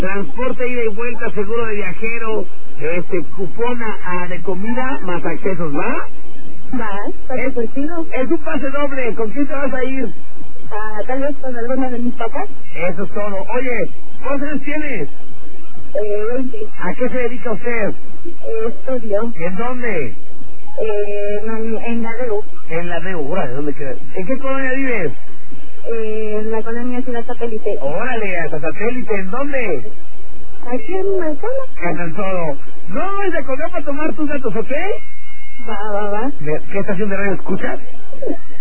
transporte ida y vuelta, seguro de viajero, cupón de comida más accesos, ¿va? Es divertido. Es un pase doble. ¿Con quién te vas a ir? Tal vez con alguna de mis papás. Eso es todo. Oye, ¿cuántos años tienes? 20. ¿A qué se dedica usted? Estudio. ¿En dónde? En la DEU. En la DEU, órale, ¿dónde queda? ¿En qué colonia vives? En la colonia Ciudad Satélite. Órale, hasta Satélite, ¿en dónde? Aquí en Manzana. En todo. No, es de colgar para tomar tus datos, ¿ok? Va. ¿Qué estación de radio escuchas?